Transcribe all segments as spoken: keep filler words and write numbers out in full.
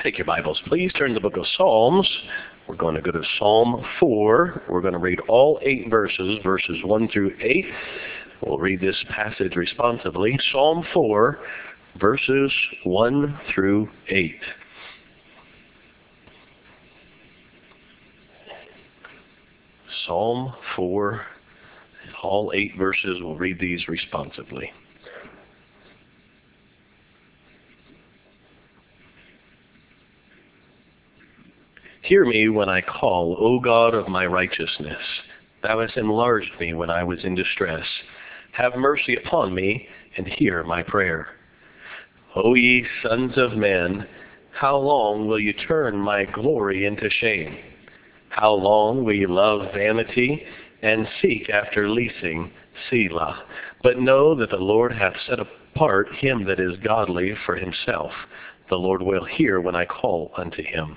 Take your Bibles, please. Turn to the book of Psalms. We're going to go to Psalm four. We're going to read all eight verses, verses one through eight. We'll read this passage responsively. Psalm four, verses one through eight. Psalm four, all eight verses. We'll read these responsively. Hear me when I call, O God of my righteousness. Thou hast enlarged me when I was in distress. Have mercy upon me, and hear my prayer. O ye sons of men, how long will you turn my glory into shame? How long will you love vanity, and seek after leasing, Selah? But know that the Lord hath set apart him that is godly for himself. The Lord will hear when I call unto him.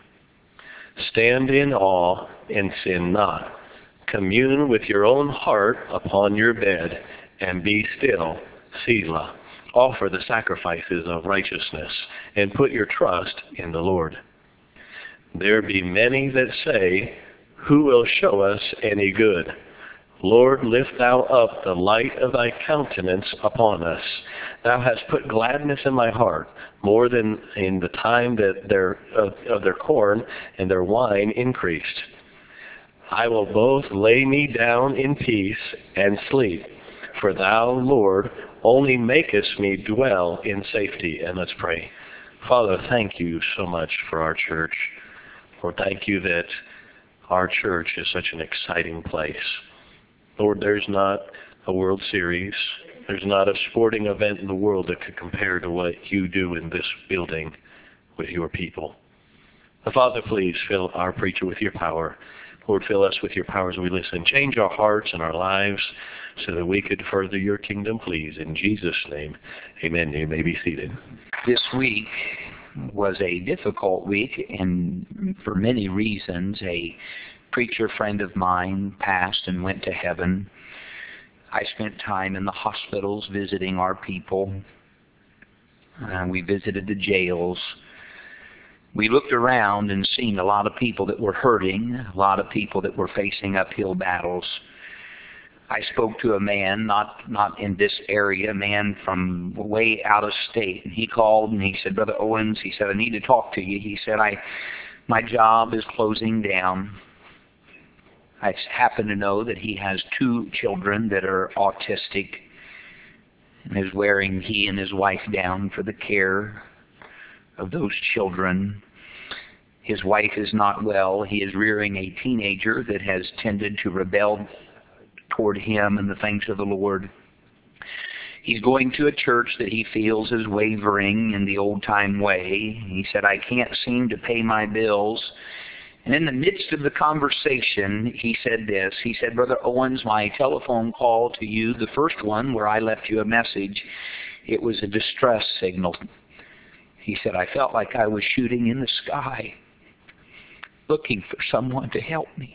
Stand in awe and sin not. Commune with your own heart upon your bed, and be still, Selah. Offer the sacrifices of righteousness, and put your trust in the Lord. There be many that say, Who will show us any good? Lord, lift thou up the light of thy countenance upon us. Thou hast put gladness in my heart, more than in the time that their of, of their corn and their wine increased. I will both lay me down in peace and sleep, for thou, Lord, only makest me dwell in safety. And let's pray. Father, thank you so much for our church. Lord, thank you that our church is such an exciting place. Lord, there's not a World Series. There's not a sporting event in the world that could compare to what you do in this building with your people. Now, Father, please fill our preacher with your power. Lord, fill us with your power as we listen. Change our hearts and our lives so that we could further your kingdom, please. In Jesus' name, amen. You may be seated. This week was a difficult week, and for many reasons. A preacher friend of mine passed and went to heaven. I spent time in the hospitals visiting our people. Uh, we visited the jails. We looked around and seen a lot of people that were hurting, a lot of people that were facing uphill battles. I spoke to a man, not not in this area, a man from way out of state, and he called and he said, Brother Owens, he said, I need to talk to you. He said, I, my job is closing down. I happen to know that he has two children that are autistic and is wearing he and his wife down for the care of those children. His wife is not well. He is rearing a teenager that has tended to rebel toward him and the things of the Lord. He's going to a church that he feels is wavering in the old-time way. He said, I can't seem to pay my bills. And in the midst of the conversation, he said this. He said, Brother Owens, my telephone call to you, the first one where I left you a message, it was a distress signal. He said, I felt like I was shooting in the sky, looking for someone to help me.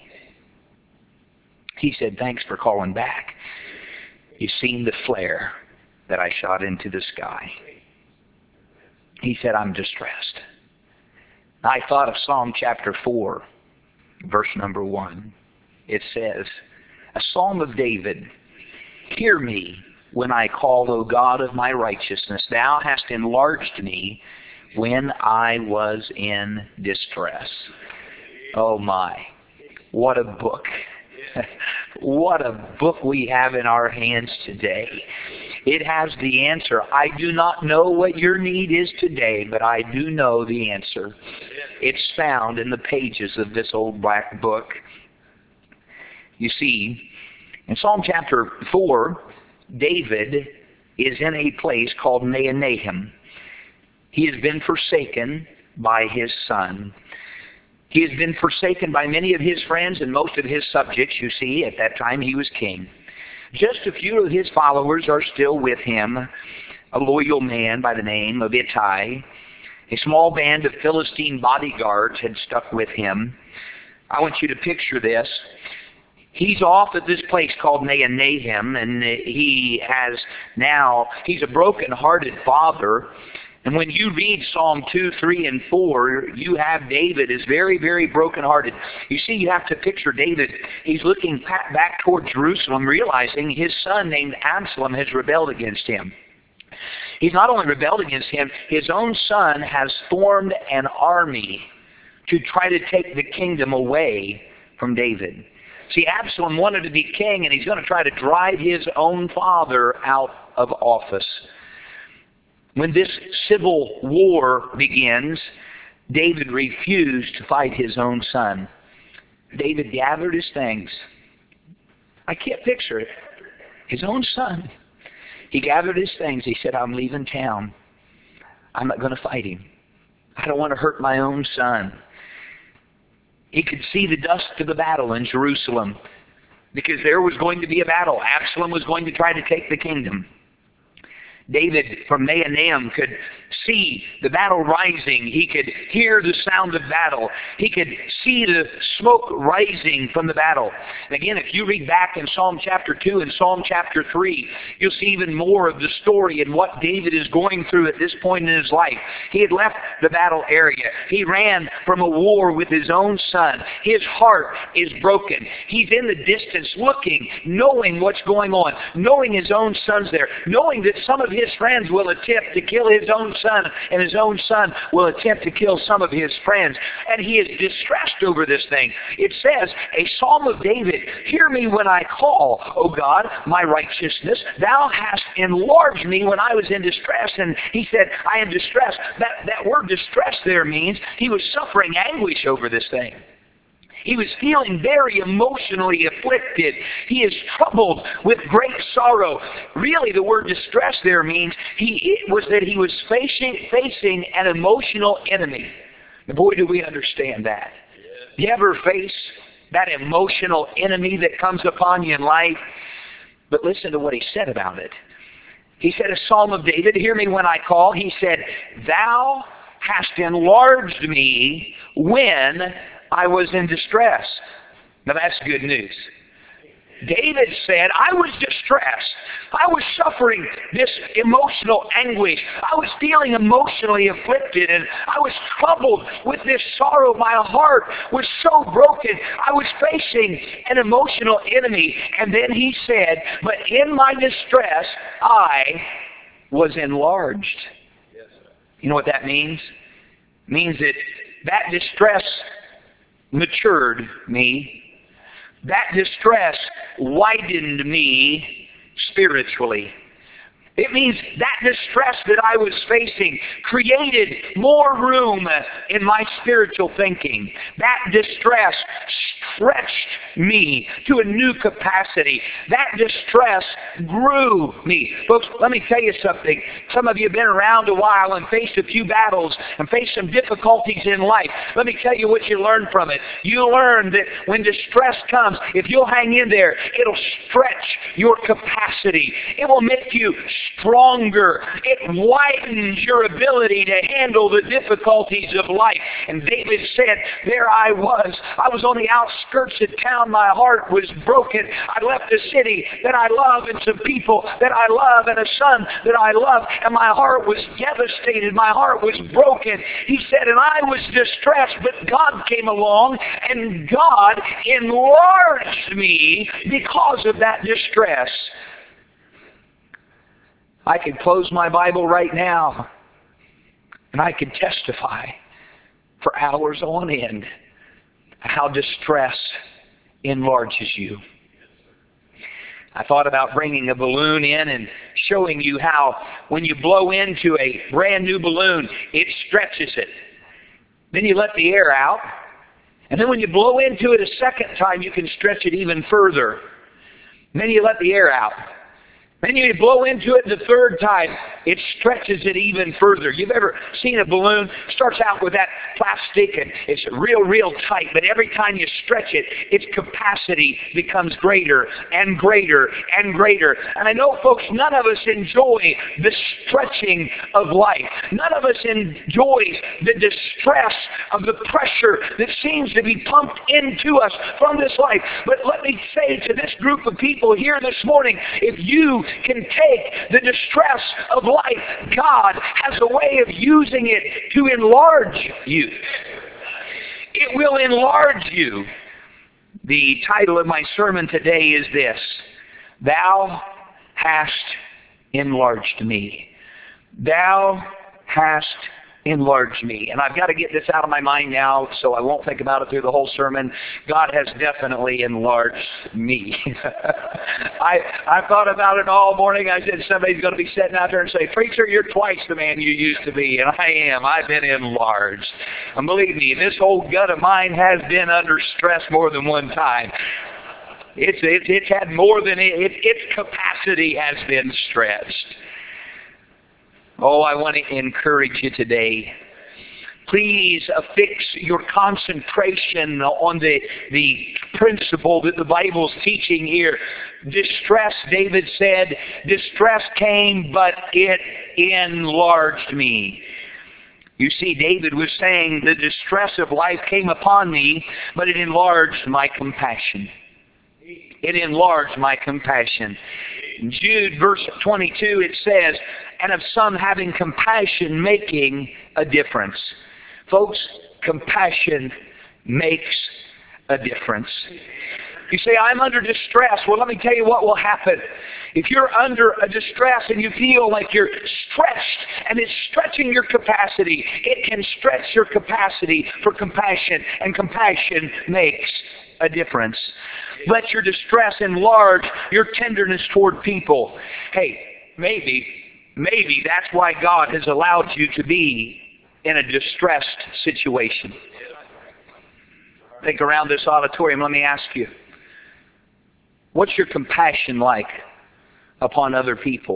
He said, thanks for calling back. You've seen the flare that I shot into the sky. He said, I'm distressed. I thought of Psalm chapter four, verse number one. It says, a psalm of David, hear me when I call, O God of my righteousness. Thou hast enlarged me when I was in distress. Oh my, what a book. What a book we have in our hands today. It has the answer. I do not know what your need is today, but I do know the answer. It's found in the pages of this old black book. You see, in Psalm chapter four, David is in a place called Mahanaim. He has been forsaken by his son. He has been forsaken by many of his friends and most of his subjects. You see, at that time he was king. Just a few of his followers are still with him. A loyal man by the name of Ittai. A small band of Philistine bodyguards had stuck with him. I want you to picture this. He's off at this place called Mahanaim, and he has now, he's a broken-hearted father, And when you read Psalm two, three, and four, you have David is very, very brokenhearted. You see, you have to picture David. He's looking back toward Jerusalem, realizing his son named Absalom has rebelled against him. He's not only rebelled against him, his own son has formed an army to try to take the kingdom away from David. See, Absalom wanted to be king, and he's going to try to drive his own father out of office. When this civil war begins, David refused to fight his own son. David gathered his things. I can't picture it. His own son. He gathered his things. He said, I'm leaving town. I'm not going to fight him. I don't want to hurt my own son. He could see the dust of the battle in Jerusalem because there was going to be a battle. Absalom was going to try to take the kingdom. David from Mahanaim could see the battle rising. He could hear the sound of battle. He could see the smoke rising from the battle. And again, if you read back in Psalm chapter two and Psalm chapter three, you'll see even more of the story and what David is going through at this point in his life. He had left the battle area. He ran from a war with his own son. His heart is broken. He's in the distance looking, knowing what's going on, knowing his own son's there, knowing that some of his friends will attempt to kill his own son, and his own son will attempt to kill some of his friends. And he is distressed over this thing. It says, a psalm of David, hear me when I call, O God, my righteousness. Thou hast enlarged me when I was in distress. And he said, I am distressed. That, that word distress there means he was suffering anguish over this thing. He was feeling very emotionally afflicted. He is troubled with great sorrow. Really, the word distress there means he it was that he was facing, facing an emotional enemy. And boy, do we understand that. Do you ever face that emotional enemy that comes upon you in life? But listen to what he said about it. He said, a psalm of David, hear me when I call. He said, thou hast enlarged me when I was in distress. Now that's good news. David said, I was distressed. I was suffering this emotional anguish. I was feeling emotionally afflicted, and I was troubled with this sorrow. My heart was so broken. I was facing an emotional enemy. And then he said, but in my distress, I was enlarged. You know what that means? It means that that distress matured me. That distress widened me spiritually. It means that distress that I was facing created more room in my spiritual thinking. That distress stretched me to a new capacity. That distress grew me. Folks, let me tell you something. Some of you have been around a while and faced a few battles and faced some difficulties in life. Let me tell you what you learn from it. You learn that when distress comes, if you'll hang in there, it'll stretch your capacity. It will make you stronger. It widens your ability to handle the difficulties of life. And David said, there I was. I was on the outskirts of town. My heart was broken. I left a city that I love and some people that I love and a son that I love, and my heart was devastated. My heart was broken. He said, and I was distressed, but God came along, and God enlarged me because of that distress. I could close my Bible right now, and I could testify for hours on end how distress enlarges you. I thought about bringing a balloon in and showing you how when you blow into a brand new balloon, it stretches it. Then you let the air out, and then when you blow into it a second time, you can stretch it even further. And then you let the air out. Then you blow into it the third time, it stretches it even further. You've ever seen a balloon? It starts out with that plastic and it's real, real tight, but every time you stretch it, its capacity becomes greater and greater and greater. And I know, folks, none of us enjoy the stretching of life. None of us enjoys the distress of the pressure that seems to be pumped into us from this life. But let me say to this group of people here this morning, if you can take the distress of life. God has a way of using it to enlarge you. It will enlarge you. The title of my sermon today is this: Thou hast enlarged me. Thou hast enlarged me. And I've got to get this out of my mind now so I won't think about it through the whole sermon. God has definitely enlarged me. I I thought about it all morning. I said somebody's going to be sitting out there and say, "Preacher, you're twice the man you used to be." And I am. I've been enlarged. And believe me, this whole gut of mine has been under stress more than one time. It's it's, it's had more than it, it, its capacity has been stretched. Oh, I want to encourage you today. Please affix your concentration on the, the principle that the Bible's teaching here. Distress, David said, distress came, but it enlarged me. You see, David was saying the distress of life came upon me, but it enlarged my compassion. It enlarged my compassion. In Jude verse twenty-two it says, "And of some having compassion making a difference." Folks, compassion makes a difference. You say, "I'm under distress." Well, let me tell you what will happen. If you're under a distress and you feel like you're stretched and it's stretching your capacity, it can stretch your capacity for compassion, and compassion makes a difference. Let your distress enlarge your tenderness toward people. Hey, maybe, maybe that's why God has allowed you to be in a distressed situation. Think around this auditorium. Let me ask you, what's your compassion like upon other people?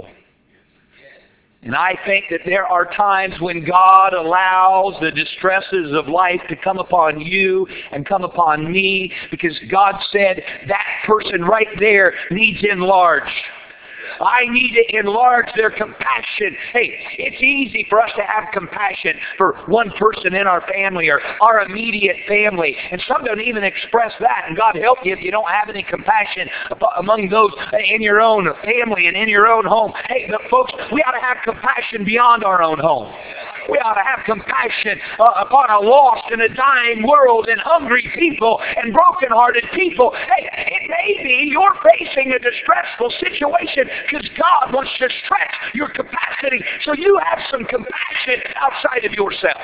And I think that there are times when God allows the distresses of life to come upon you and come upon me, because God said that person right there needs enlarged. I need to enlarge their compassion. Hey, it's easy for us to have compassion for one person in our family or our immediate family. And some don't even express that. And God help you if you don't have any compassion among those in your own family and in your own home. Hey, but folks, we ought to have compassion beyond our own home. We ought to have compassion uh, upon a lost and a dying world and hungry people and brokenhearted people. Hey, it may be you're facing a distressful situation because God wants to stretch your capacity so you have some compassion outside of yourself.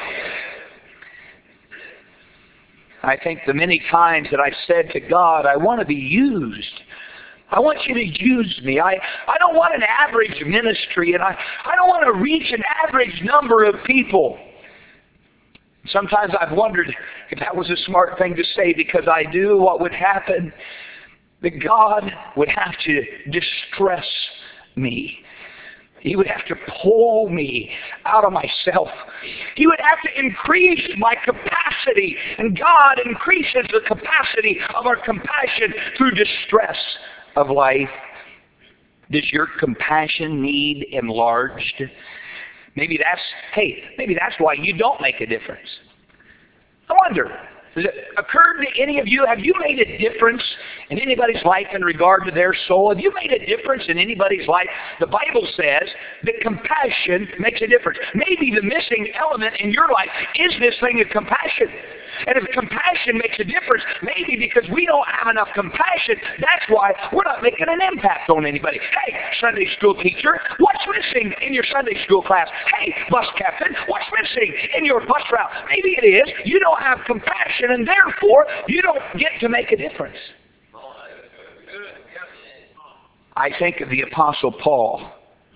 I think the many times that I've said to God, I want to be used. I want you to use me. I, I don't want an average ministry, and I, I don't want to reach an average number of people. Sometimes I've wondered if that was a smart thing to say, because I knew what would happen, that God would have to distress me. He would have to pull me out of myself. He would have to increase my capacity. And God increases the capacity of our compassion through distress of life. Does your compassion need enlarged? Maybe that's, hey, maybe that's why you don't make a difference. I wonder, does it occur to any of you, have you made a difference in anybody's life in regard to their soul? Have you made a difference in anybody's life? The Bible says that compassion makes a difference. Maybe the missing element in your life is this thing of compassion. And if compassion makes a difference, maybe because we don't have enough compassion, that's why we're not making an impact on anybody. Hey, Sunday school teacher, what's missing in your Sunday school class? Hey, bus captain, what's missing in your bus route? Maybe it is you don't have compassion, and therefore you don't get to make a difference. I think of the Apostle Paul,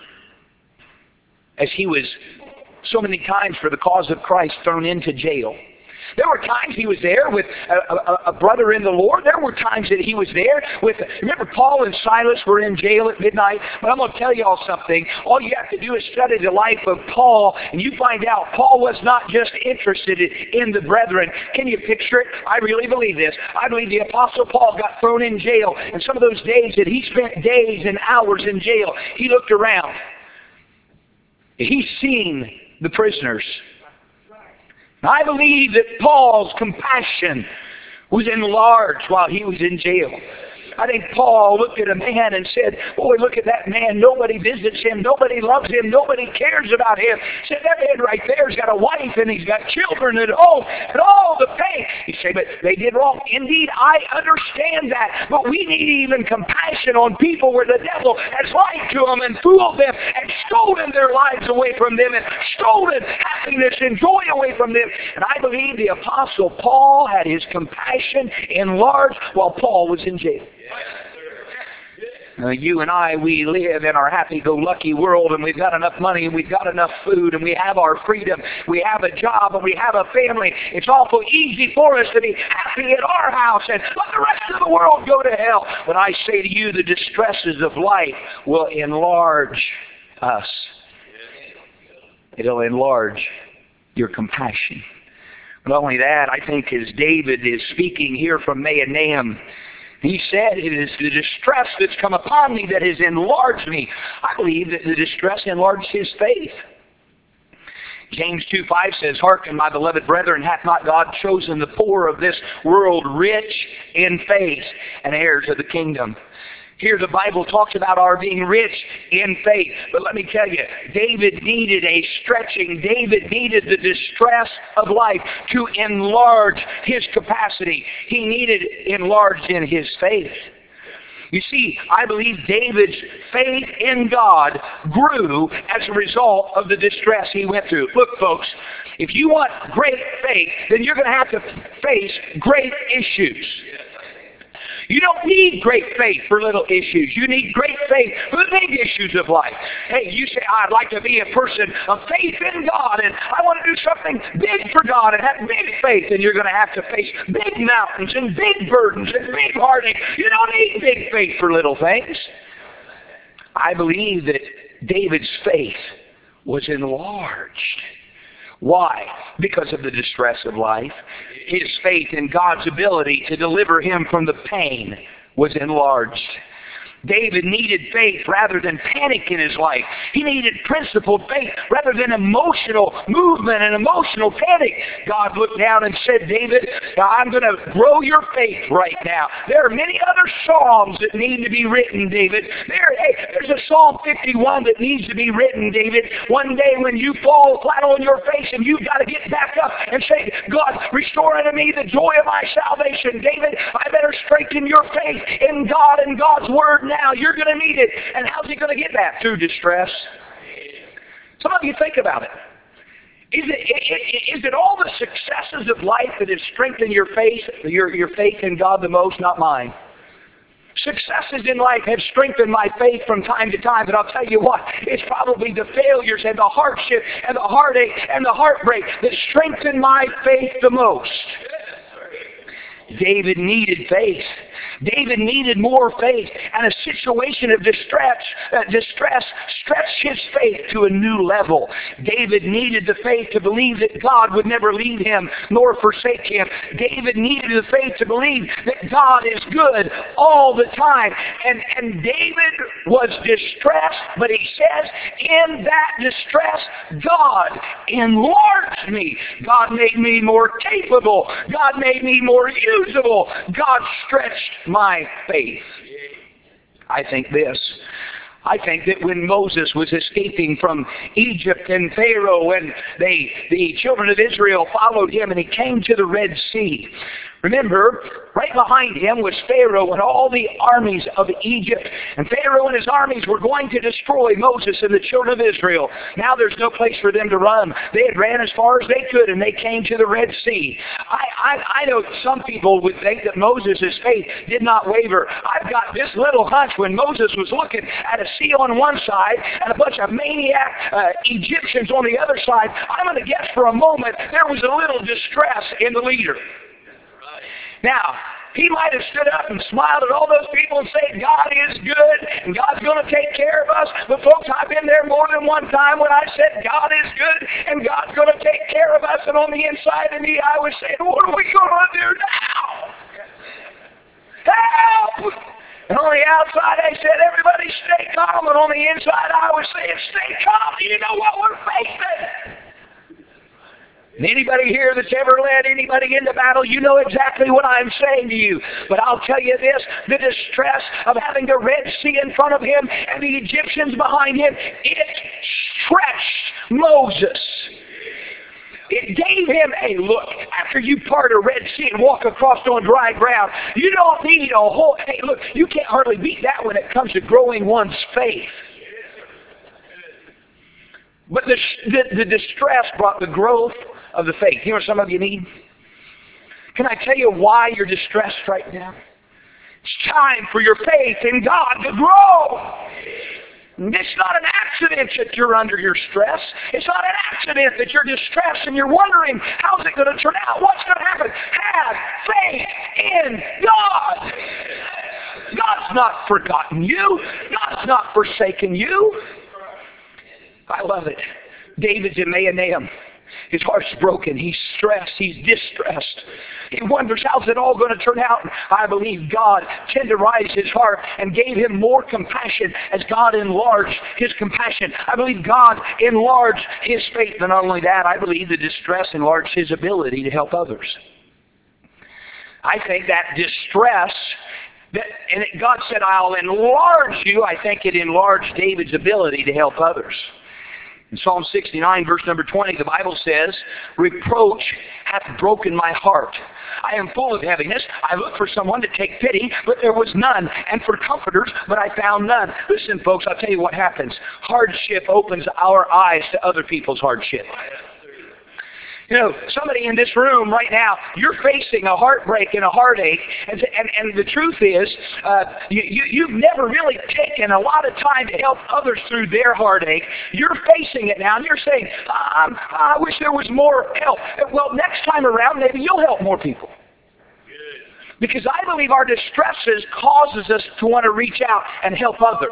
as he was so many times for the cause of Christ thrown into jail. There were times he was there with a, a, a brother in the Lord. There were times that he was there with, remember Paul and Silas were in jail at midnight? But I'm going to tell you all something. All you have to do is study the life of Paul, and you find out Paul was not just interested in the brethren. Can you picture it? I really believe this. I believe the Apostle Paul got thrown in jail, and some of those days that he spent days and hours in jail, he looked around. He's seen the prisoners. I believe that Paul's compassion was enlarged while he was in jail. I think Paul looked at a man and said, boy, look at that man. Nobody visits him. Nobody loves him. Nobody cares about him. He said, that man right there has got a wife and he's got children at home and all the pain. You say, but they did wrong. Indeed, I understand that. But we need even compassion on people where the devil has lied to them and fooled them and stolen their lives away from them and stolen happiness and joy away from them. And I believe the Apostle Paul had his compassion enlarged while Paul was in jail. Uh, you and I, we live in our happy-go-lucky world, and we've got enough money, and we've got enough food, and we have our freedom. We have a job, and we have a family. It's awful easy for us to be happy at our house and let the rest of the world go to hell. But I say to you, the distresses of life will enlarge us. It'll enlarge your compassion. Not only that, I think as David is speaking here from Mahanaim, he said, it is the distress that's come upon me that has enlarged me. I believe that the distress enlarged his faith. James two five says, hearken, my beloved brethren, hath not God chosen the poor of this world rich in faith and heirs of the kingdom? Here the Bible talks about our being rich in faith. But let me tell you, David needed a stretching. David needed the distress of life to enlarge his capacity. He needed enlarged in his faith. You see, I believe David's faith in God grew as a result of the distress he went through. Look, folks, if you want great faith, then you're going to have to face great issues. You don't need great faith for little issues. You need great faith for the big issues of life. Hey, you say, I'd like to be a person of faith in God, and I want to do something big for God and have big faith, and you're going to have to face big mountains and big burdens and big heartache. You don't need big faith for little things. I believe that David's faith was enlarged. Why? Because of the distress of life. His faith in God's ability to deliver him from the pain was enlarged. David needed faith rather than panic in his life. He needed principled faith rather than emotional movement and emotional panic. God looked down and said, David, I'm going to grow your faith right now. There are many other psalms that need to be written, David. There, hey, there's a Psalm fifty-one that needs to be written, David. One day when you fall flat on your face and you've got to get back up and say, God, restore unto me the joy of my salvation. David, I better strengthen your faith in God and God's Word now. You're going to need it. And how's he going to get that? Through distress. Some of you think about it. Is it, is it all the successes of life that have strengthened your faith, your, your faith in God the most? Not mine. Successes in life have strengthened my faith from time to time, but I'll tell you what, it's probably the failures and the hardship and the heartache and the heartbreak that strengthen my faith the most. David needed faith. David needed more faith, and a situation of distress, uh, distress stretched his faith to a new level. David needed the faith to believe that God would never leave him nor forsake him. David needed the faith to believe that God is good all the time. And, and David was distressed, but he says, in that distress, God enlarged me. God made me more capable. God made me more usable. God stretched my faith. I think this. I think that when Moses was escaping from Egypt and Pharaoh and they, the children of Israel followed him and he came to the Red Sea. Remember, right behind him was Pharaoh and all the armies of Egypt. And Pharaoh and his armies were going to destroy Moses and the children of Israel. Now there's no place for them to run. They had ran as far as they could and they came to the Red Sea. I, I, I know some people would think that Moses' faith did not waver. I've got this little hunch when Moses was looking at a sea on one side and a bunch of maniac uh, Egyptians on the other side, I'm going to guess for a moment there was a little distress in the leader. Now, he might have stood up and smiled at all those people and said, God is good and God's going to take care of us. But folks, I've been there more than one time when I said God is good and God's going to take care of us. And on the inside of me, I was saying, what are we going to do now? Help! And on the outside, I said, everybody stay calm. And on the inside, I was saying, stay calm. You know what we're facing? And anybody here that's ever led anybody into battle, you know exactly what I'm saying to you. But I'll tell you this, the distress of having the Red Sea in front of him and the Egyptians behind him, it stretched Moses. It gave him a look. After you part a Red Sea and walk across on dry ground, you don't need a whole, hey, look, you can't hardly beat that when it comes to growing one's faith. But the, the, the distress brought the growth of the faith. You know what some of you need? Can I tell you why you're distressed right now? It's time for your faith in God to grow. It's not an accident that you're under your stress. It's not an accident that you're distressed and you're wondering, how's it going to turn out? What's going to happen? Have faith in God. God's not forgotten you. God's not forsaken you. I love it. David's in Mahanaim. His heart's broken. He's stressed. He's distressed. He wonders, how's it all going to turn out? I believe God tenderized his heart and gave him more compassion as God enlarged his compassion. I believe God enlarged his faith. And not only that, I believe the distress enlarged his ability to help others. I think that distress, that, and God said, I'll enlarge you. I think it enlarged David's ability to help others. In Psalm sixty-nine, verse number twenty, the Bible says, reproach hath broken my heart. I am full of heaviness. I looked for someone to take pity, but there was none. And for comforters, but I found none. Listen, folks, I'll tell you what happens. Hardship opens our eyes to other people's hardship. You know, somebody in this room right now, you're facing a heartbreak and a heartache, and and, and the truth is, uh, you, you, you've never really taken a lot of time to help others through their heartache. You're facing it now, and you're saying, um, I wish there was more help. Well, next time around, maybe you'll help more people. Because I believe our distresses causes us to want to reach out and help others.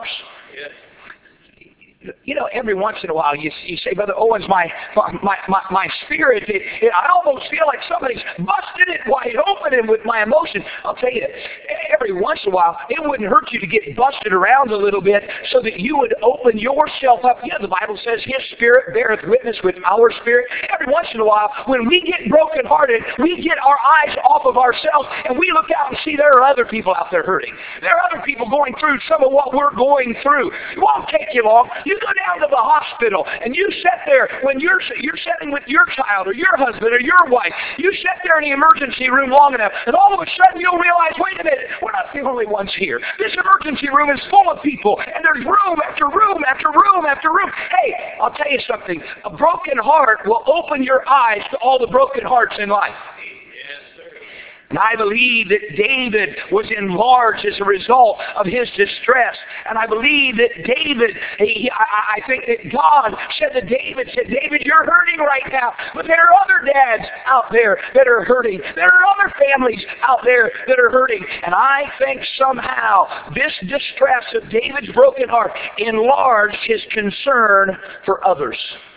You know, every once in a while you, you say, Brother Owens, my my my, my spirit, it, it, I almost feel like somebody's busted it wide open and with my emotion. I'll tell you, every once in a while, it wouldn't hurt you to get busted around a little bit so that you would open yourself up. Yeah, the Bible says his spirit beareth witness with our spirit. Every once in a while, when we get brokenhearted, we get our eyes off of ourselves and we look out and see there are other people out there hurting. There are other people going through some of what we're going through. It won't take you long. You go down to the hospital and you sit there when you're you're sitting with your child or your husband or your wife. You sit there in the emergency room long enough and all of a sudden you'll realize, wait a minute, we're not the only ones here. This emergency room is full of people and there's room after room after room after room. Hey, I'll tell you something. A broken heart will open your eyes to all the broken hearts in life. And I believe that David was enlarged as a result of his distress. And I believe that David, he, I, I think that God said to David, said, David, you're hurting right now. But there are other dads out there that are hurting. There are other families out there that are hurting. And I think somehow this distress of David's broken heart enlarged his concern for others.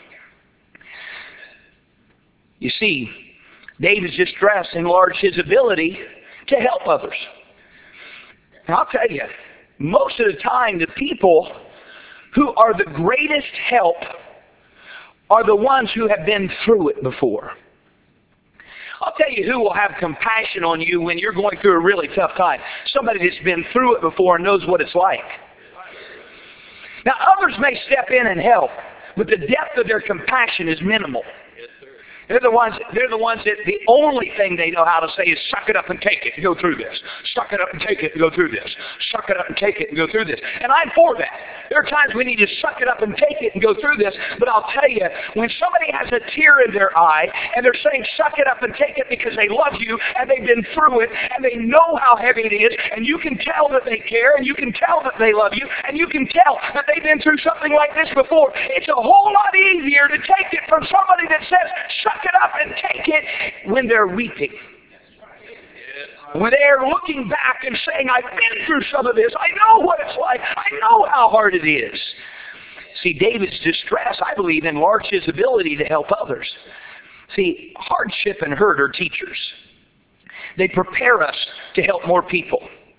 You see, David's distress enlarged his ability to help others. And I'll tell you, most of the time, the people who are the greatest help are the ones who have been through it before. I'll tell you who will have compassion on you when you're going through a really tough time. Somebody that's been through it before and knows what it's like. Now, others may step in and help, but the depth of their compassion is minimal. They're the ones, they're the ones that the only thing they know how to say is suck it up and take it and go through this. Suck it up and take it and go through this. Suck it up and take it and go through this. And I'm for that. There are times we need to suck it up and take it and go through this. But I'll tell you, when somebody has a tear in their eye and they're saying suck it up and take it because they love you and they've been through it and they know how heavy it is and you can tell that they care and you can tell that they love you and you can tell that they've been through something like this before, it's a whole lot easier to take it from somebody that says suck it up and take it when they're weeping. When they're looking back and saying, I've been through some of this. I know what it's like. I know how hard it is. See, David's distress, I believe, enlarged his ability to help others. See, hardship and hurt are teachers. They prepare us to help more people.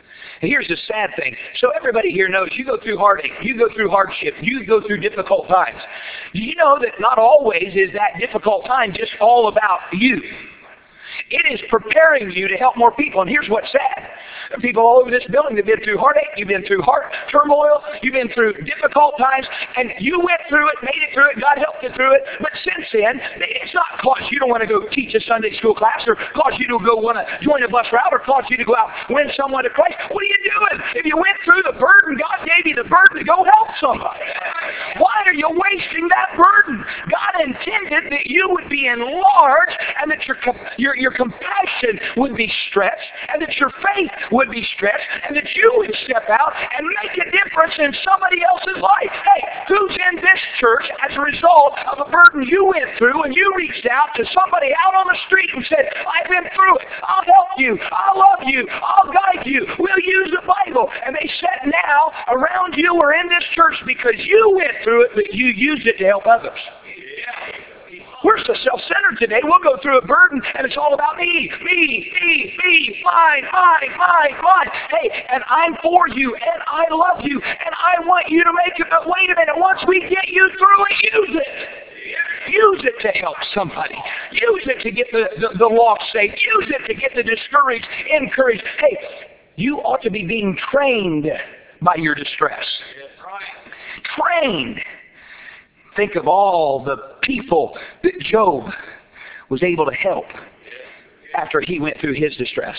Here's the sad thing. So everybody here knows you go through heartache, you go through hardship, you go through difficult times. Do you know that not always is that difficult time just all about you? It is preparing you to help more people. And here's what's sad. There are people all over this building that have been through heartache, you've been through heart turmoil, you've been through difficult times, and you went through it, made it through it, God helped you through it. But since then, it's not cause you don't want to go teach a Sunday school class or cause you to go want to join a bus route or cause you to go out win someone to Christ. What are you doing? If you went through the burden, God gave you the burden to go help somebody. Why are you wasting that burden? God intended that you would be enlarged and that your, your, your compassion would be stretched and that your faith would be stretched and that you would step out and make a difference in somebody else's life. Hey, who's in this church as a result of a burden you went through and you reached out to somebody out on the street and said, I've been through it. I'll help you. I'll love you. I'll guide you. We'll use the Bible. And they sat now around you or in this church because you went through it, but you used it to help others. We're so self-centered today. We'll go through a burden, and it's all about me, me, me, me, mine, mine, mine, mine. Hey, and I'm for you, and I love you, and I want you to make it. But wait a minute. Once we get you through it, use it. Use it to help somebody. Use it to get the, the, the lost saved. Use it to get the discouraged encouraged. Hey, you ought to be being trained by your distress. Trained. Think of all the people that Job was able to help after he went through his distress.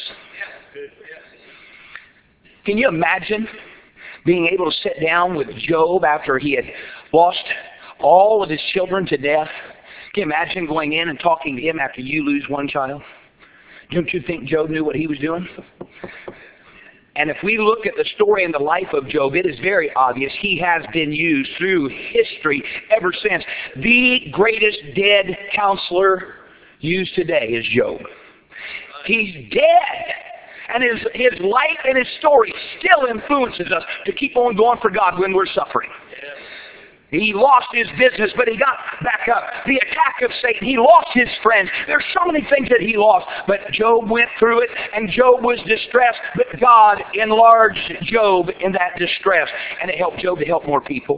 Can you imagine being able to sit down with Job after he had lost all of his children to death? Can you imagine going in and talking to him after you lose one child? Don't you think Job knew what he was doing? And if we look at the story and the life of Job, it is very obvious he has been used through history ever since. The greatest dead counselor used today is Job. He's dead. And his, his life and his story still influences us to keep on going for God when we're suffering. He lost his business, but he got back up. The attack of Satan, he lost his friends. There's so many things that he lost, but Job went through it, and Job was distressed, but God enlarged Job in that distress, and it helped Job to help more people.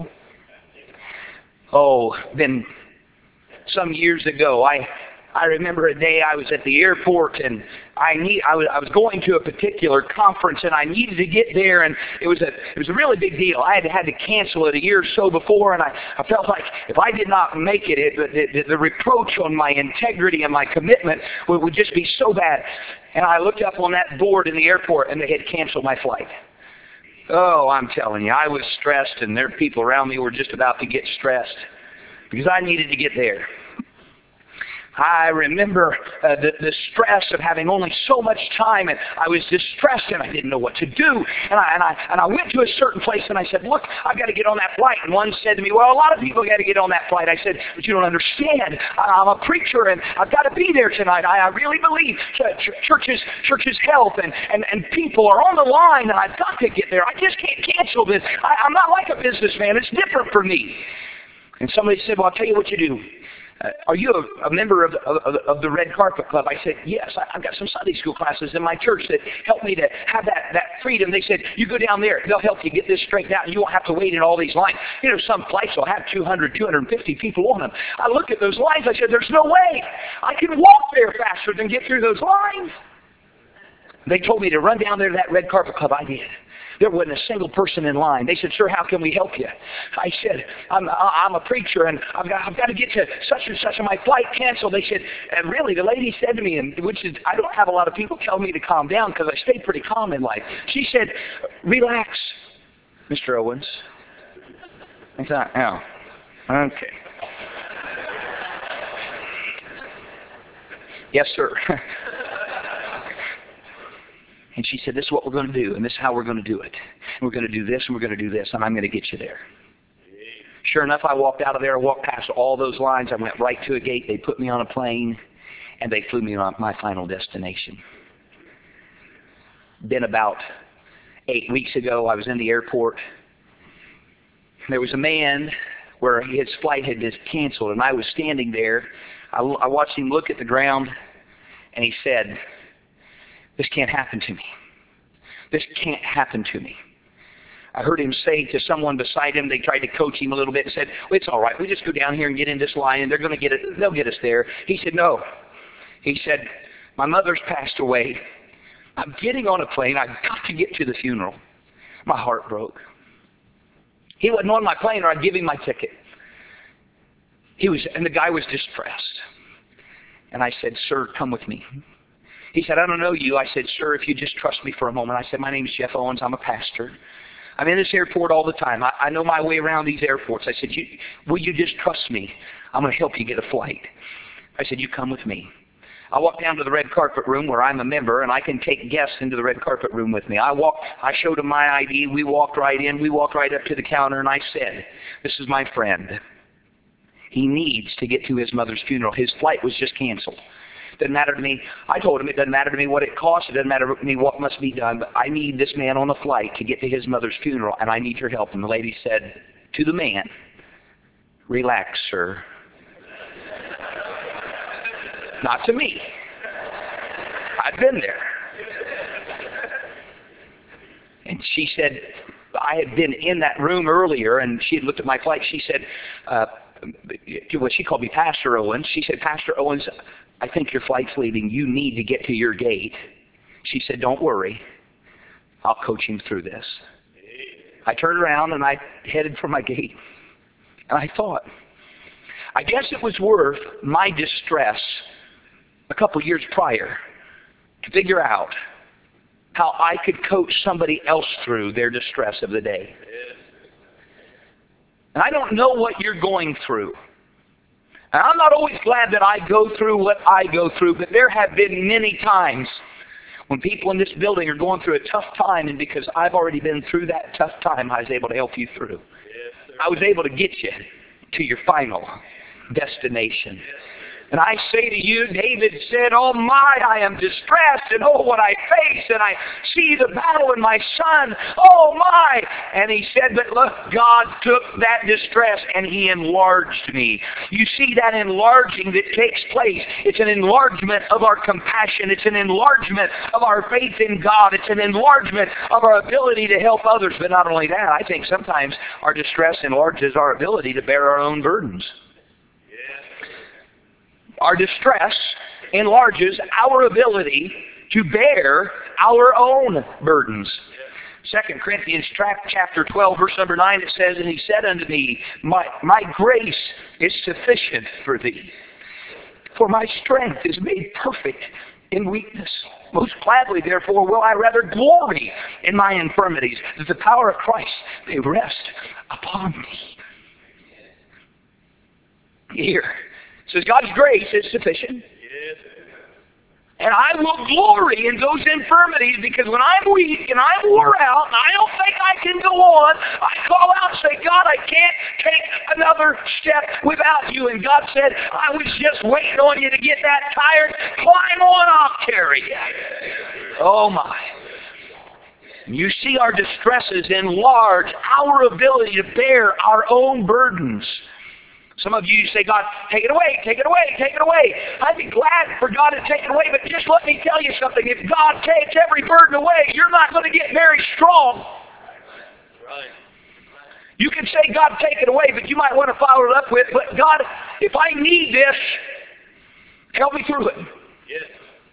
Oh, then some years ago, I I remember a day I was at the airport, and I need I was I was going to a particular conference, and I needed to get there, and it was a it was a really big deal. I had had to cancel it a year or so before, and I, I felt like if I did not make it, it the, the, the reproach on my integrity and my commitment would, would just be so bad. And I looked up on that board in the airport, and they had canceled my flight. Oh, I'm telling you, I was stressed, and there people around me were just about to get stressed because I needed to get there. I remember uh, the, the stress of having only so much time, and I was distressed, and I didn't know what to do. And I, and I, and I went to a certain place, and I said, look, I've got to get on that flight. And one said to me, well, a lot of people got to get on that flight. I said, but you don't understand. I'm a preacher, and I've got to be there tonight. I, I really believe ch- churches, churches' health and, and, and people are on the line, and I've got to get there. I just can't cancel this. I, I'm not like a businessman. It's different for me. And somebody said, well, I'll tell you what you do. Uh, are you a, a member of the, of, of the Red Carpet Club? I said, yes. I, I've got some Sunday school classes in my church that help me to have that, that freedom. They said, you go down there. They'll help you get this straightened out, and you won't have to wait in all these lines. You know, some flights will have two hundred, two hundred fifty people on them. I looked at those lines. I said, there's no way. I can walk there faster than get through those lines. They told me to run down there to that Red Carpet Club. I did. There wasn't a single person in line. They said, sir, how can we help you? I said, I'm, I'm a preacher, and I've got, I've got to get to such and such, and my flight canceled. They said, and really, the lady said to me, and which is, I don't have a lot of people tell me to calm down because I stay pretty calm in life. She said, relax, Mister Owens. I thought, oh, okay. Yes, sir. And she said, this is what we're going to do, and this is how we're going to do it. And we're going to do this, and we're going to do this, and I'm going to get you there. Sure enough, I walked out of there, walked past all those lines. I went right to a gate. They put me on a plane, and they flew me on my final destination. Then about eight weeks ago, I was in the airport. There was a man where his flight had just canceled, and I was standing there. I, I watched him look at the ground, and he said, this can't happen to me. This can't happen to me. I heard him say to someone beside him, they tried to coach him a little bit and said, well, it's all right. We just go down here and get in this line and they're going to get it. They'll get us there. He said, no. He said, my mother's passed away. I'm getting on a plane. I've got to get to the funeral. My heart broke. He wasn't on my plane or I'd give him my ticket. He was, and the guy was distressed. And I said, sir, come with me. He said, I don't know you. I said, sir, if you just trust me for a moment. I said, my name's Jeff Owens. I'm a pastor. I'm in this airport all the time. I, I know my way around these airports. I said, you, will you just trust me? I'm going to help you get a flight. I said, you come with me. I walked down to the red carpet room where I'm a member, and I can take guests into the red carpet room with me. I walked, I showed him my I D. We walked right in. We walked right up to the counter, and I said, this is my friend. He needs to get to his mother's funeral. His flight was just canceled. Doesn't matter to me. I told him it doesn't matter to me what it costs. It doesn't matter to me what must be done. But I need this man on the flight to get to his mother's funeral, and I need your help. And the lady said to the man, relax, sir. Not to me. I've been there. And she said, I had been in that room earlier, and she had looked at my flight. She said, uh, well, she called me Pastor Owens. She said, Pastor Owens, I think your flight's leaving. You need to get to your gate. She said, don't worry. I'll coach him through this. I turned around and I headed for my gate. And I thought, I guess it was worth my distress a couple years prior to figure out how I could coach somebody else through their distress of the day. And I don't know what you're going through. And I'm not always glad that I go through what I go through, but there have been many times when people in this building are going through a tough time, and because I've already been through that tough time, I was able to help you through. Yes, I was able to get you to your final destination. Yes. And I say to you, David said, oh my, I am distressed, and oh, what I face, and I see the battle in my son, oh my. And he said, but look, God took that distress and he enlarged me. You see that enlarging that takes place. It's an enlargement of our compassion. It's an enlargement of our faith in God. It's an enlargement of our ability to help others. But not only that, I think sometimes our distress enlarges our ability to bear our own burdens. Our distress enlarges our ability to bear our own burdens. Second Corinthians chapter twelve, verse number nine, it says, and he said unto me, my, my grace is sufficient for thee, for my strength is made perfect in weakness. Most gladly, therefore, will I rather glory in my infirmities, that the power of Christ may rest upon me. Here. It says God's grace is sufficient. Yes. And I will glory in those infirmities, because when I'm weak and I'm wore out and I don't think I can go on, I call out and say, God, I can't take another step without you. And God said, I was just waiting on you to get that tired. Climb on, I'll carry you. Oh my. You see our distresses enlarge our ability to bear our own burdens. Some of you say, God, take it away, take it away, take it away. I'd be glad for God to take it away, but just let me tell you something. If God takes every burden away, you're not going to get very strong. Right. You can say, God, take it away, but you might want to follow it up with, but God, if I need this, help me through it. Yes.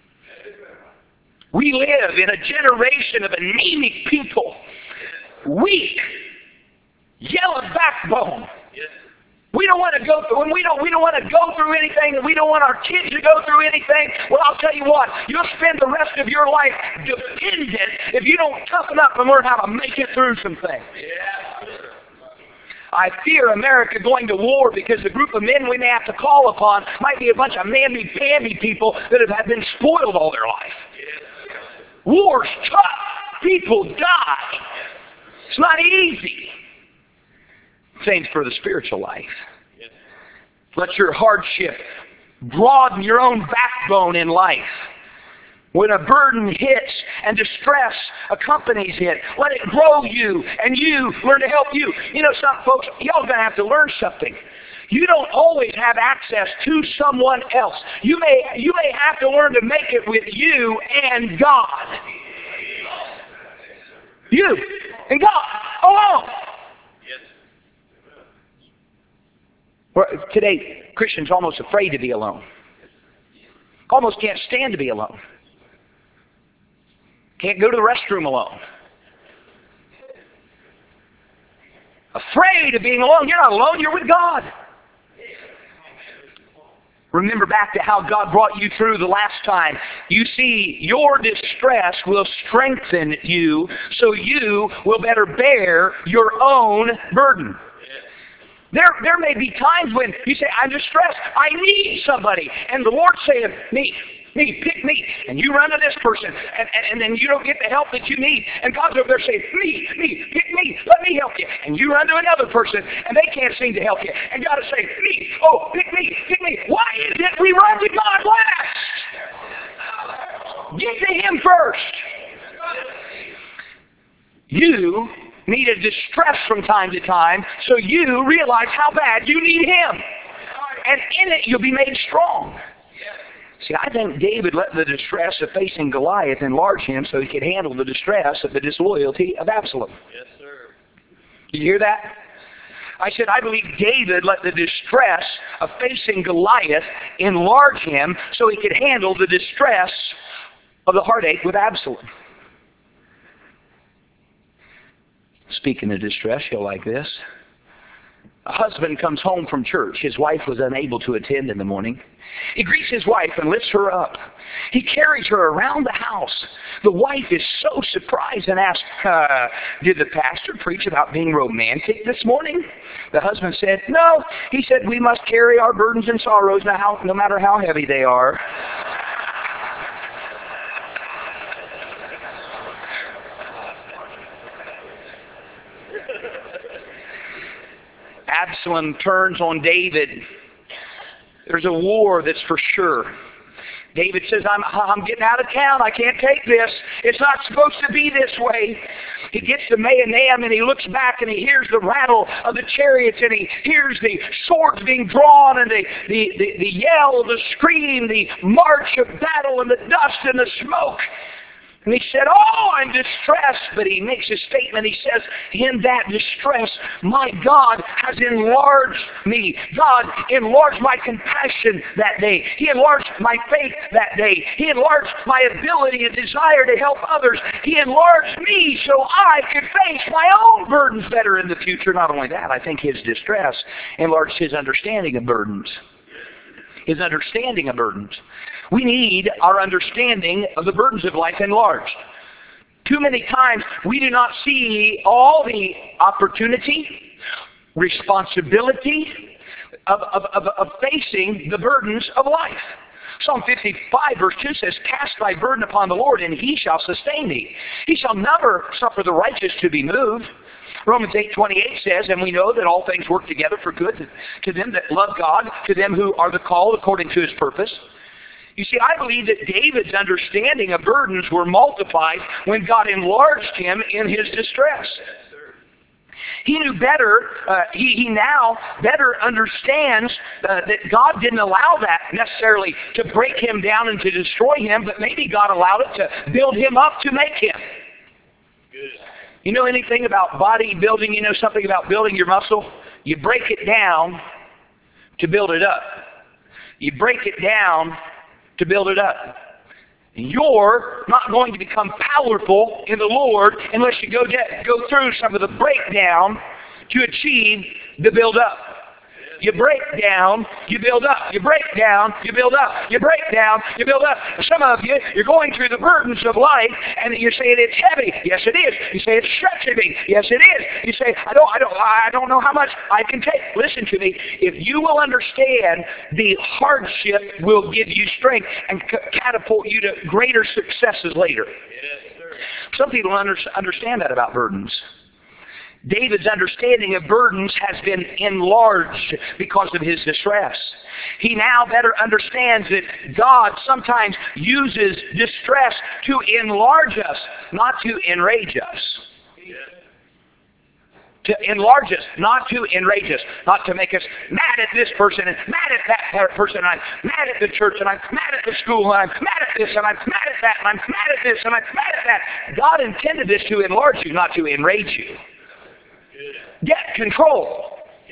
We live in a generation of anemic people, weak, yellow backbone. Yes. We don't want to go through, and we don't, we don't want to go through anything, and we don't want our kids to go through anything. Well, I'll tell you what, you'll spend the rest of your life dependent if you don't toughen up and learn how to make it through some things. Yeah. I fear America going to war because the group of men we may have to call upon might be a bunch of mamby-pamby people that have been spoiled all their life. Yeah. War's tough. People die. It's not easy. Same for the spiritual life. Let your hardship broaden your own backbone in life. When a burden hits and distress accompanies it, let it grow you and you learn to help you. You know, some folks, y'all are going to have to learn something. You don't always have access to someone else. You may, you may have to learn to make it with you and God. You and God alone. Well, today, Christians are almost afraid to be alone. Almost can't stand to be alone. Can't go to the restroom alone. Afraid of being alone. You're not alone, you're with God. Remember back to how God brought you through the last time. You see, your distress will strengthen you so you will better bear your own burden. There, there may be times when you say, I'm distressed. I need somebody. And the Lord's saying, me, me, pick me. And you run to this person. And, and, and then you don't get the help that you need. And God's over there saying, me, me, pick me. Let me help you. And you run to another person. And they can't seem to help you. And God is saying, me, oh, pick me, pick me. Why is it we run to God last? Get to Him first. You need a distress from time to time so you realize how bad you need Him. And in it, you'll be made strong. See, I think David let the distress of facing Goliath enlarge him so he could handle the distress of the disloyalty of Absalom. Yes, sir. Did you hear that? I said, I believe David let the distress of facing Goliath enlarge him so he could handle the distress of the heartache with Absalom. Speaking of distress, you'll like this. A husband comes home from church. His wife was unable to attend in the morning. He greets his wife and lifts her up. He carries her around the house. The wife is so surprised and asks, uh, did the pastor preach about being romantic this morning? The husband said, no. He said, we must carry our burdens and sorrows no matter how heavy they are. Absalom turns on David. There's a war that's for sure. David says, I'm, I'm getting out of town. I can't take this. It's not supposed to be this way. He gets to Mahanaim and he looks back and he hears the rattle of the chariots and he hears the swords being drawn and the, the, the, the yell, the scream, the march of battle and the dust and the smoke. And he said, oh, I'm distressed. But he makes a statement. He says, in that distress, my God has enlarged me. God enlarged my compassion that day. He enlarged my faith that day. He enlarged my ability and desire to help others. He enlarged me so I could face my own burdens better in the future. Not only that, I think his distress enlarged his understanding of burdens. His understanding of burdens. We need our understanding of the burdens of life enlarged. Too many times we do not see all the opportunity, responsibility of, of, of, of facing the burdens of life. Psalm fifty-five verse two says, cast thy burden upon the Lord and He shall sustain thee. He shall never suffer the righteous to be moved. Romans eight twenty-eight says, and we know that all things work together for good to, to them that love God, to them who are the called according to His purpose. You see, I believe that David's understanding of burdens were multiplied when God enlarged him in his distress. He knew better, uh, he, he now better understands uh, that God didn't allow that necessarily to break him down and to destroy him, but maybe God allowed it to build him up to make him. Good. You know anything about bodybuilding? You know something about building your muscle? You break it down to build it up. You break it down to build it up. You're not going to become powerful in the Lord unless you go, get, go through some of the breakdown to achieve the build up. You break down, you build up. You break down, you build up. You break down, you build up. Some of you, you're going through the burdens of life, and you're saying it's heavy. Yes, it is. You say it's stretching me. Yes, it is. You say I don't, I don't, I don't know how much I can take. Listen to me. If you will understand, the hardship will give you strength and catapult you to greater successes later. Yes, sir. Some people under, understand that about burdens. David's understanding of burdens has been enlarged because of his distress. He now better understands that God sometimes uses distress to enlarge us, not to enrage us. To enlarge us, not to enrage us, not to make us mad at this person and mad at that person, and I'm mad at the church, and I'm mad at the school, and I'm mad at this, and I'm mad at that, and I'm mad at this, and I'm mad at that. God intended this to enlarge you, not to enrage you. Get control.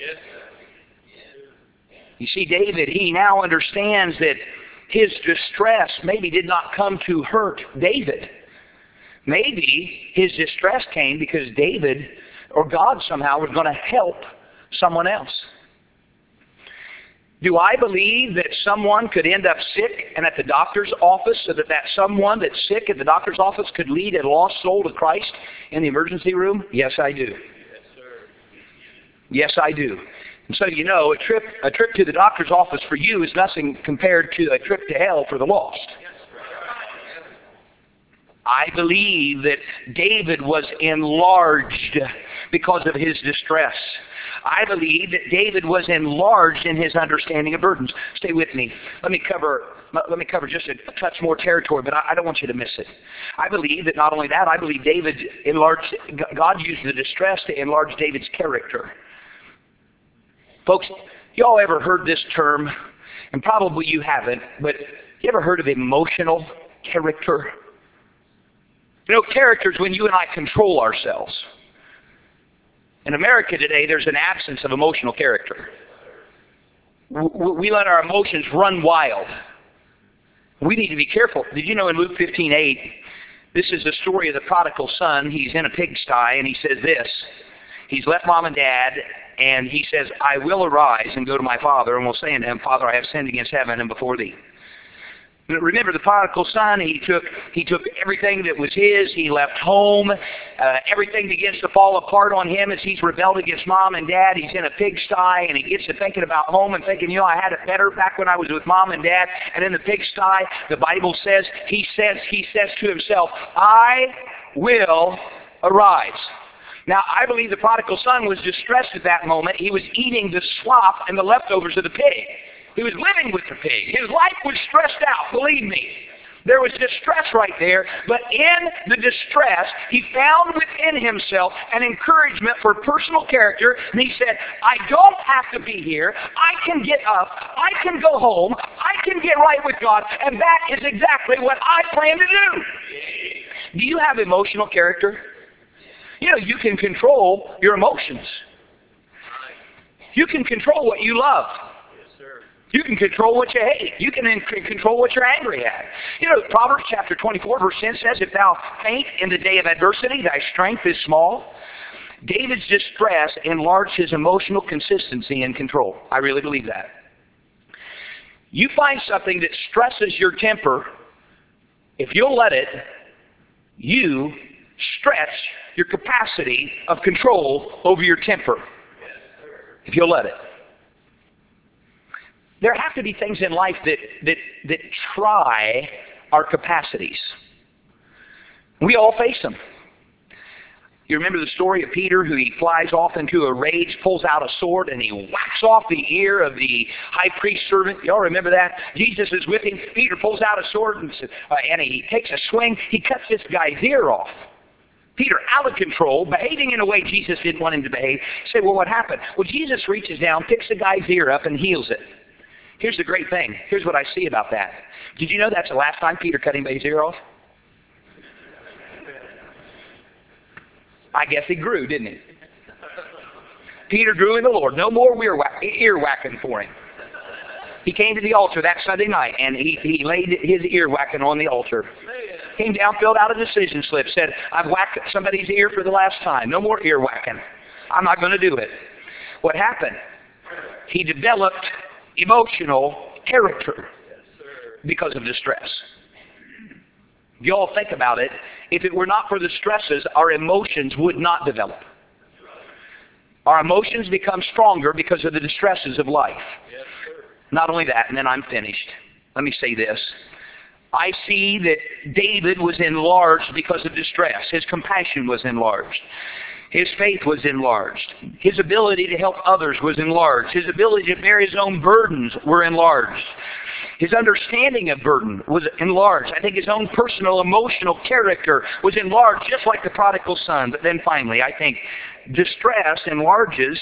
You see, David, he now understands that his distress maybe did not come to hurt David. Maybe his distress came because David or God somehow was going to help someone else. Do I believe that someone could end up sick and at the doctor's office so that that someone that's sick at the doctor's office could lead a lost soul to Christ in the emergency room? Yes, I do. Yes, sir. Yes, I do. And so you know, a trip a trip to the doctor's office for you is nothing compared to a trip to hell for the lost. I believe that David was enlarged because of his distress. I believe that David was enlarged in his understanding of burdens. Stay with me. Let me cover let me cover just a touch more territory, but I, I don't want you to miss it. I believe that not only that, I believe David enlarged, God used the distress to enlarge David's character. Folks, you all ever heard this term? And probably you haven't, but you ever heard of emotional character? You know, character is when you and I control ourselves. In America today, there's an absence of emotional character. We let our emotions run wild. We need to be careful. Did you know in Luke fifteen eight, this is the story of the prodigal son. He's in a pigsty, and he says this. He's left mom and dad, and he says, I will arise and go to my father, and will say unto him, Father, I have sinned against heaven and before thee. Remember the prodigal son, he took he took everything that was his, he left home, uh, everything begins to fall apart on him as he's rebelled against mom and dad. He's in a pigsty, and he gets to thinking about home and thinking, you know, I had it better back when I was with mom and dad. And in the pigsty, the Bible says, he says, he says to himself, I will arise. Now, I believe the prodigal son was distressed at that moment. He was eating the slop and the leftovers of the pig. He was living with the pig. His life was stressed out, believe me. There was distress right there, but in the distress, he found within himself an encouragement for personal character, and he said, I don't have to be here. I can get up. I can go home. I can get right with God, and that is exactly what I plan to do. Do you have emotional character? You know, you can control your emotions. You can control what you love. You can control what you hate. You can control what you're angry at. You know, Proverbs chapter twenty-four, verse ten says, if thou faint in the day of adversity, thy strength is small. David's distress enlarged his emotional consistency and control. I really believe that. You find something that stresses your temper, if you'll let it, you stretch your capacity of control over your temper. If you'll let it. There have to be things in life that, that, that try our capacities. We all face them. You remember the story of Peter, who he flies off into a rage, pulls out a sword, and he whacks off the ear of the high priest servant. Y'all remember that? Jesus is with him. Peter pulls out a sword and, uh, and he takes a swing. He cuts this guy's ear off. Peter, out of control, behaving in a way Jesus didn't want him to behave. Say, well, what happened? Well, Jesus reaches down, picks the guy's ear up, and heals it. Here's the great thing. Here's what I see about that. Did you know that's the last time Peter cut anybody's ear off? I guess he grew, didn't he? Peter grew in the Lord. No more ear, whack, ear whacking for him. He came to the altar that Sunday night, and he, he laid his ear whacking on the altar. Came down, filled out a decision slip, said, I've whacked somebody's ear for the last time. No more ear whacking. I'm not going to do it. What happened? He developed emotional character because of distress. If you all think about it, if it were not for the stresses, our emotions would not develop. Our emotions become stronger because of the distresses of life. Not only that, and then I'm finished. Let me say this. I see that David was enlarged because of distress. His compassion was enlarged. His faith was enlarged. His ability to help others was enlarged. His ability to bear his own burdens were enlarged. His understanding of burden was enlarged. I think his own personal, emotional character was enlarged, just like the prodigal son. But then finally, I think distress enlarges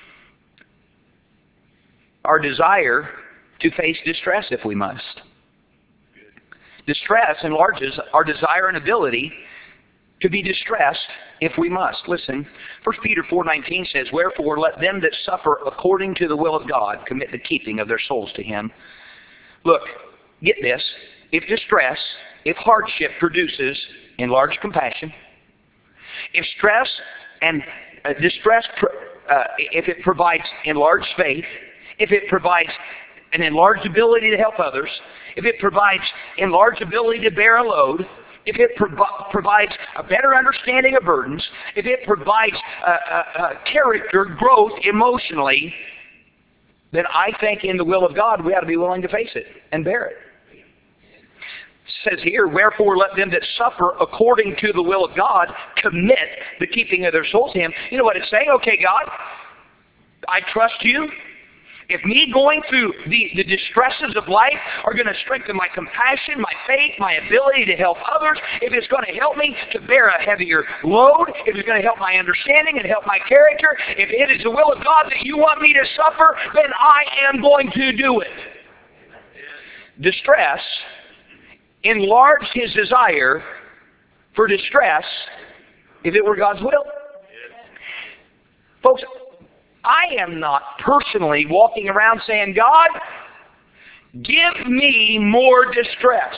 our desire to face distress if we must. Distress enlarges our desire and ability to be distressed if we must. Listen, First Peter four nineteen says, "Wherefore let them that suffer according to the will of God commit the keeping of their souls to Him." Look, get this. If distress, if hardship produces enlarged compassion, if stress and uh, distress, uh, if it provides enlarged faith, if it provides an enlarged ability to help others, if it provides enlarged ability to bear a load, if it pro- provides a better understanding of burdens, if it provides uh, uh, uh, character growth emotionally, then I think in the will of God we ought to be willing to face it and bear it. It says here, "Wherefore let them that suffer according to the will of God commit the keeping of their souls to Him." You know what it's saying? Okay, God, I trust You. If me going through the, the distresses of life are going to strengthen my compassion, my faith, my ability to help others, if it's going to help me to bear a heavier load, if it's going to help my understanding and help my character, if it is the will of God that You want me to suffer, then I am going to do it. Distress enlarged his desire for distress if it were God's will. Folks, I am not personally walking around saying, "God, give me more distress."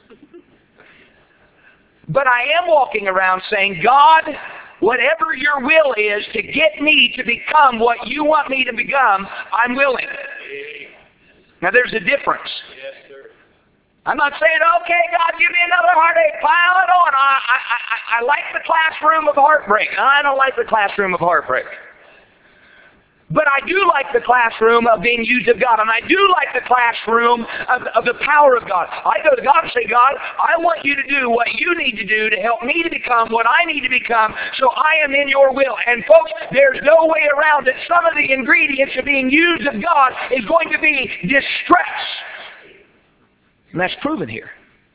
But I am walking around saying, "God, whatever Your will is to get me to become what You want me to become, I'm willing." Now there's a difference. I'm not saying, "Okay, God, give me another heartache, pile it on. I, I, I, I like the classroom of heartbreak." I don't like the classroom of heartbreak. But I do like the classroom of being used of God. And I do like the classroom of, of the power of God. I go to God and say, "God, I want You to do what You need to do to help me to become what I need to become, so I am in Your will." And folks, there's no way around it. Some of the ingredients of being used of God is going to be distress. And that's proven here.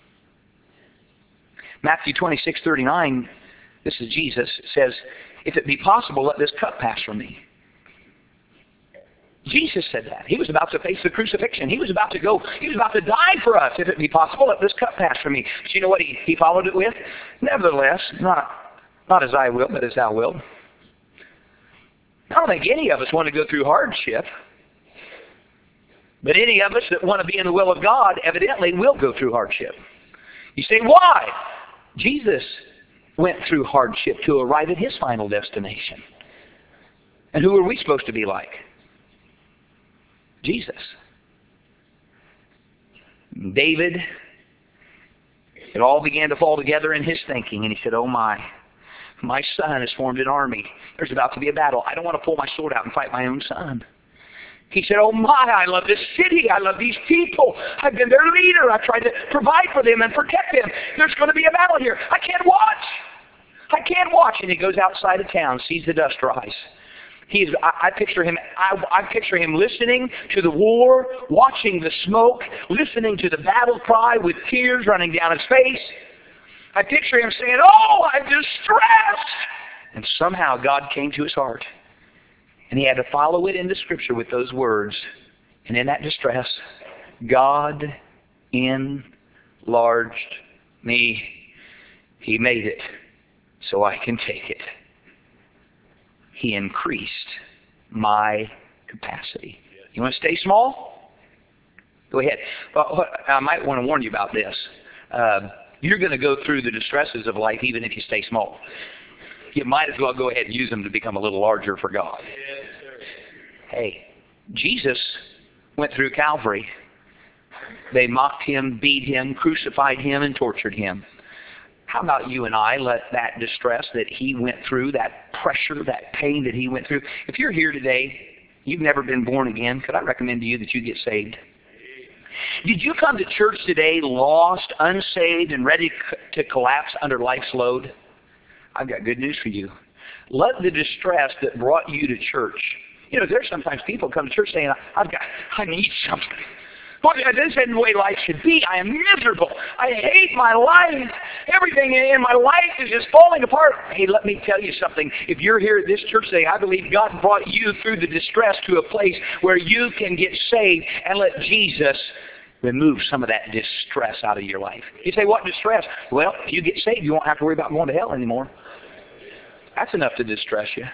Matthew twenty-six thirty-nine, this is Jesus, says, "If it be possible, let this cup pass from me." Jesus said that. He was about to face the crucifixion. He was about to go. He was about to die for us. "If it be possible, let this cup pass from me." But you know what he, he followed it with? "Nevertheless, not, not as I will, but as Thou wilt." I don't think any of us want to go through hardship. But any of us that want to be in the will of God evidently will go through hardship. You say, why? Jesus went through hardship to arrive at His final destination. And who are we supposed to be like? Jesus. David, it all began to fall together in his thinking, and he said, "Oh my, my son has formed an army. There's about to be a battle. I don't want to pull my sword out and fight my own son." He said, "Oh my, I love this city. I love these people. I've been their leader. I tried to provide for them and protect them. There's going to be a battle here. I can't watch. I can't watch." And he goes outside of town, sees the dust rise. He's, I, I picture him. I, I picture him listening to the war, watching the smoke, listening to the battle cry with tears running down his face. I picture him saying, "Oh, I'm distressed." And somehow God came to his heart. And he had to follow it into Scripture with those words. And in that distress, God enlarged me. He made it so I can take it. He increased my capacity. You want to stay small? Go ahead. Well, I might want to warn you about this. Uh, you're going to go through the distresses of life even if you stay small. You might as well go ahead and use them to become a little larger for God. Hey, Jesus went through Calvary. They mocked Him, beat Him, crucified Him, and tortured Him. How about you and I let that distress that He went through, that pressure, that pain that He went through, if you're here today, you've never been born again, could I recommend to you that you get saved? Did you come to church today lost, unsaved, and ready to collapse under life's load? I've got good news for you. Let the distress that brought you to church. You know, there's sometimes people come to church saying, I've got, I need something. Boy, this isn't the way life should be. I am miserable. I hate my life. Everything in my life is just falling apart. Hey, let me tell you something. If you're here at this church today, I believe God brought you through the distress to a place where you can get saved and let Jesus remove some of that distress out of your life. You say, what distress? Well, if you get saved, you won't have to worry about going to hell anymore. That's enough to distress you.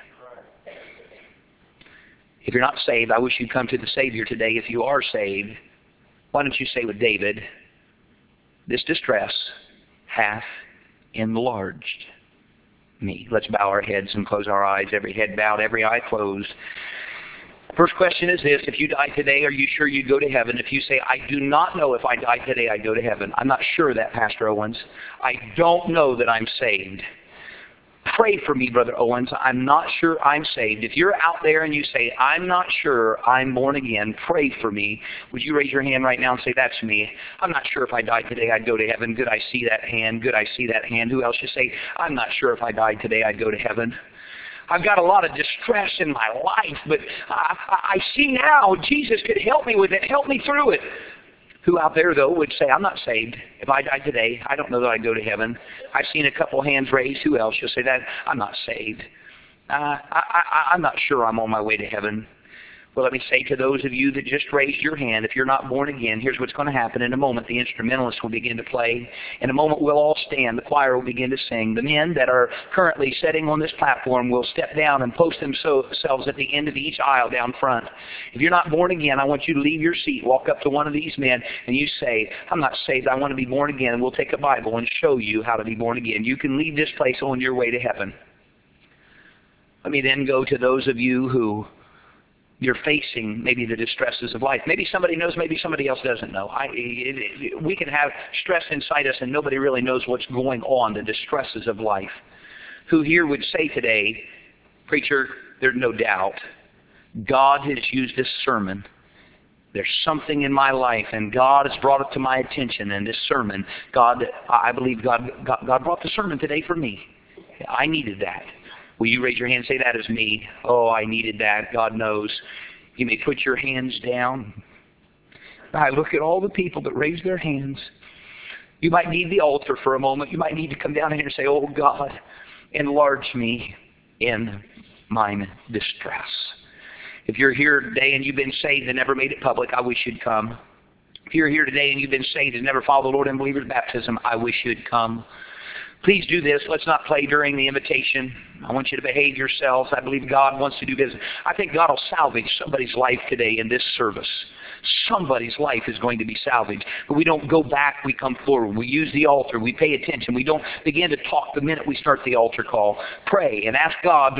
If you're not saved, I wish you'd come to the Savior today. If you are saved, why don't you say with David, this distress hath enlarged me. Let's bow our heads and close our eyes. Every head bowed, every eye closed. First question is this: if you die today, are you sure you'd go to heaven? If you say, I do not know if I die today I'd go to heaven. I'm not sure of that, Pastor Owens. I don't know that I'm saved. Pray for me, Brother Owens. I'm not sure I'm saved. If you're out there and you say, I'm not sure I'm born again, pray for me. Would you raise your hand right now and say, that's me. I'm not sure if I died today I'd go to heaven. Good, I see that hand. Good, I see that hand. Who else should say, I'm not sure if I died today I'd go to heaven. I've got a lot of distress in my life, but I, I see now Jesus could help me with it, help me through it. Who out there, though, would say, I'm not saved. If I died today, I don't know that I'd go to heaven. I've seen a couple hands raised. Who else? You'll say that. I'm not saved. Uh, I, I, I'm not sure I'm on my way to heaven. Well, let me say to those of you that just raised your hand, if you're not born again, here's what's going to happen. In a moment, the instrumentalists will begin to play. In a moment, we'll all stand. The choir will begin to sing. The men that are currently sitting on this platform will step down and post themselves at the end of each aisle down front. If you're not born again, I want you to leave your seat, walk up to one of these men, and you say, I'm not saved. I want to be born again. And we'll take a Bible and show you how to be born again. You can leave this place on your way to heaven. Let me then go to those of you who you're facing maybe the distresses of life. Maybe somebody knows, maybe somebody else doesn't know. I, it, it, we can have stress inside us and nobody really knows what's going on, the distresses of life. Who here would say today, preacher, there's no doubt, God has used this sermon. There's something in my life and God has brought it to my attention, and this sermon, God, I believe God, God, God brought the sermon today for me. I needed that. Will you raise your hand and say, that is me? Oh, I needed that. God knows. You may put your hands down. I look at all the people that raise their hands. You might need the altar for a moment. You might need to come down here and say, oh, God, enlarge me in mine distress. If you're here today and you've been saved and never made it public, I wish you'd come. If you're here today and you've been saved and never followed the Lord in believer's baptism, I wish you'd come. Please do this. Let's not play during the invitation. I want you to behave yourselves. I believe God wants to do business. I think God will salvage somebody's life today in this service. Somebody's life is going to be salvaged. But we don't go back. We come forward. We use the altar. We pay attention. We don't begin to talk the minute we start the altar call. Pray and ask God